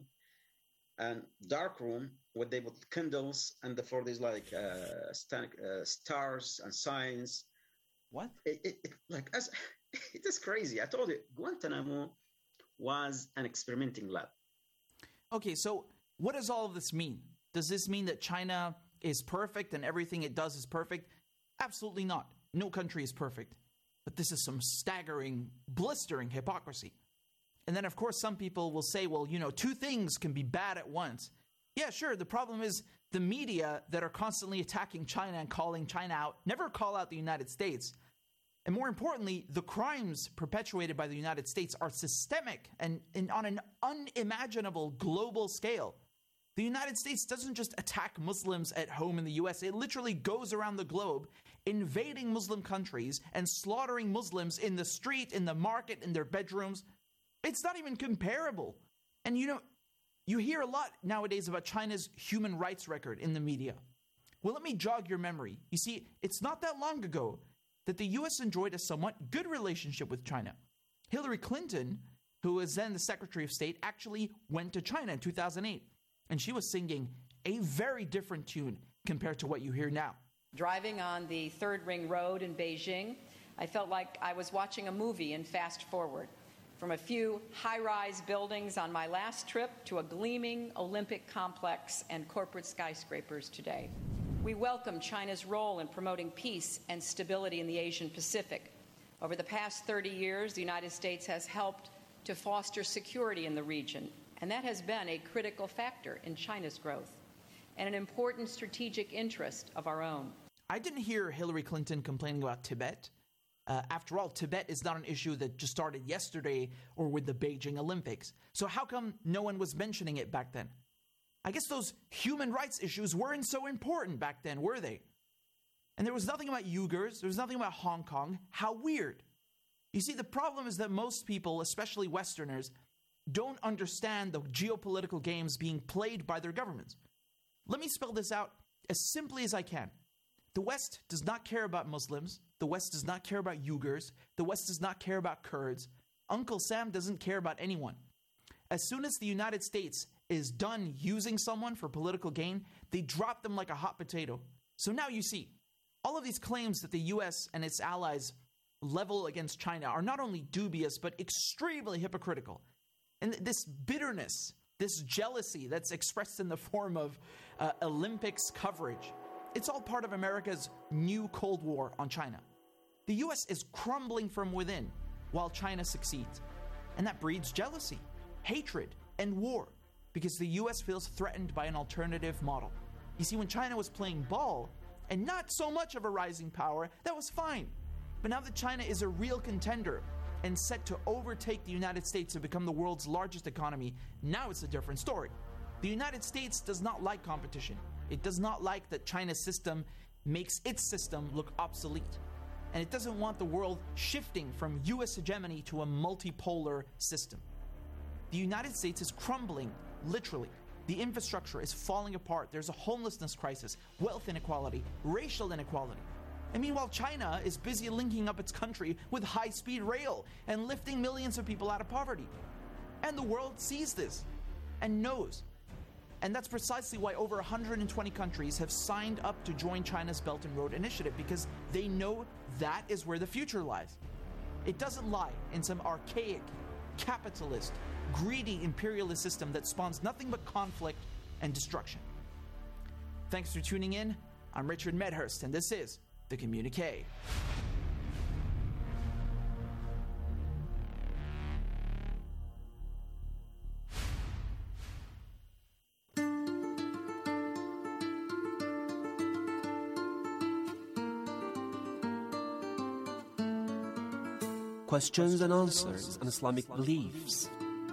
and dark room where they put candles, and the floor there's like uh, satanic, uh, stars and signs. What? It, it, it like as it is crazy. I told you, Guantanamo was an experimenting lab. Okay, so what does all of this mean? Does this mean that China is perfect and everything it does is perfect? Absolutely not. No country is perfect. But this is some staggering, blistering hypocrisy. And then, of course, some people will say, well, you know, two things can be bad at once. Yeah, sure. The problem is the media that are constantly attacking China and calling China out never call out the United States. And more importantly, the crimes perpetuated by the United States are systemic and, and on an unimaginable global scale. The United States doesn't just attack Muslims at home in the U S. It literally goes around the globe, invading Muslim countries and slaughtering Muslims in the street, in the market, in their bedrooms. It's not even comparable. And you know, you hear a lot nowadays about China's human rights record in the media. Well, let me jog your memory. You see, it's not that long ago that the U S enjoyed a somewhat good relationship with China. Hillary Clinton, who was then the Secretary of State, actually went to China in two thousand eight. And she was singing a very different tune compared to what you hear now. Driving on the Third Ring Road in Beijing, I felt like I was watching a movie in fast forward. From a few high-rise buildings on my last trip to a gleaming Olympic complex and corporate skyscrapers today. We welcome China's role in promoting peace and stability in the Asian Pacific. Over the past thirty years, the United States has helped to foster security in the region And that has been a critical factor in China's growth and an important strategic interest of our own. I didn't hear Hillary Clinton complaining about Tibet. Uh, after all, Tibet is not an issue that just started yesterday or with the Beijing Olympics. So how come no one was mentioning it back then? I guess those human rights issues weren't so important back then, were they? And there was nothing about Uyghurs, there was nothing about Hong Kong. How weird. You see, the problem is that most people, especially Westerners, don't understand the geopolitical games being played by their governments. Let me spell this out as simply as I can. The West does not care about Muslims. The West does not care about Uyghurs. The West does not care about Kurds. Uncle Sam doesn't care about anyone. As soon as the United States is done using someone for political gain, they drop them like a hot potato. So now you see, all of these claims that the U S and its allies level against China are not only dubious, but extremely hypocritical. And this bitterness, this jealousy that's expressed in the form of uh, Olympics coverage, it's all part of America's new Cold War on China. The U S is crumbling from within while China succeeds. And that breeds jealousy, hatred, and war because the U S feels threatened by an alternative model. You see, when China was playing ball and not so much of a rising power, that was fine. But now that China is a real contender and set to overtake the United States to become the world's largest economy, now it's a different story. The United States does not like competition. It does not like that China's system makes its system look obsolete. And it doesn't want the world shifting from U S hegemony to a multipolar system. The United States is crumbling, literally. The infrastructure is falling apart. There's a homelessness crisis, wealth inequality, racial inequality. And meanwhile, China is busy linking up its country with high-speed rail and lifting millions of people out of poverty. And the world sees this and knows. And that's precisely why over one hundred twenty countries have signed up to join China's Belt and Road Initiative, because they know that is where the future lies. It doesn't lie in some archaic, capitalist, greedy imperialist system that spawns nothing but conflict and destruction. Thanks for tuning in. I'm Richard Medhurst, and this is The Communique. Questions and answers on Islamic beliefs.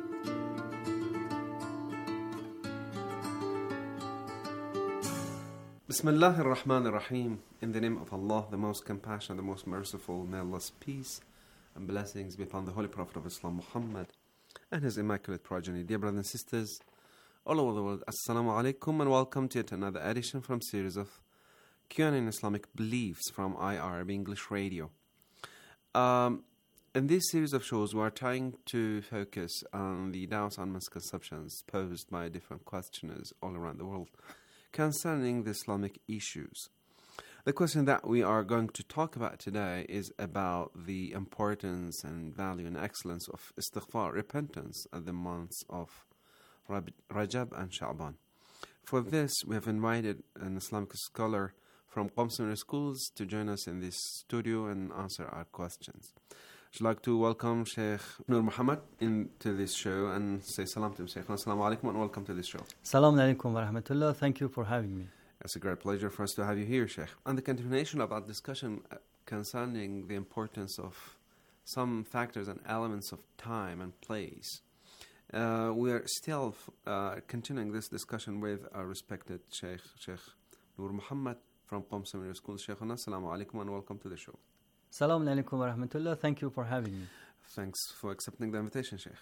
Bismillah ar-Rahman ar-Rahim. In the name of Allah, the most compassionate, the most merciful, may Allah's peace and blessings be upon the Holy Prophet of Islam, Muhammad, and his immaculate progeny. Dear brothers and sisters, all over the world, Assalamu alaikum, and welcome to yet another edition from series of Q and A in Islamic Beliefs from I R B English Radio. Um, in this series of shows, we are trying to focus on the doubts and misconceptions posed by different questioners all around the world concerning the Islamic issues. The question that we are going to talk about today is about the importance and value and excellence of istighfar, repentance, at the months of Rajab and Sha'ban. For this, we have invited an Islamic scholar from Qom Seminary Schools to join us in this studio and answer our questions. I'd like to welcome Sheikh Noor Muhammad into this show and say salam to him. Sheikh, assalamu alaikum, and welcome to this show. Salam alaikum wa rahmatullah. Thank you for having me. It's a great pleasure for us to have you here, Sheikh. And the continuation of our discussion concerning the importance of some factors and elements of time and place. Uh, we are still uh, continuing this discussion with our respected Sheikh, Sheikh Noor Muhammad from Qom Seminary School. Sheikhuna, assalamu alaikum, and welcome to the show. Salam alaikum wa rahmatullah. Thank you for having me. Thanks for accepting the invitation, Sheikh.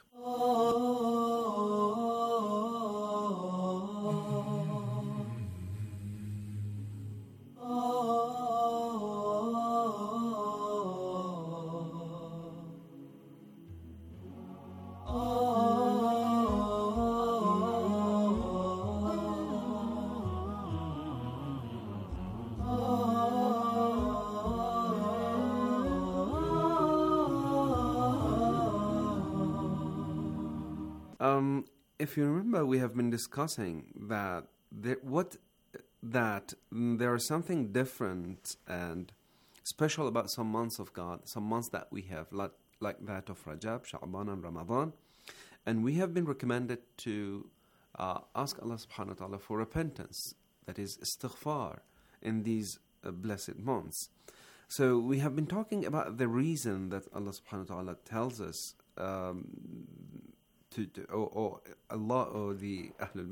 Um, if you remember, we have been discussing that there, what that there is something different and special about some months of God, some months that we have, like, like that of Rajab, Sha'ban, and Ramadan, And we have been recommended to uh, ask Allah subhanahu wa ta'ala for repentance, that is istighfar, in these uh, blessed months. So we have been talking about the reason that Allah subhanahu wa ta'ala tells us um, to, to or, or Allah or the Ahlul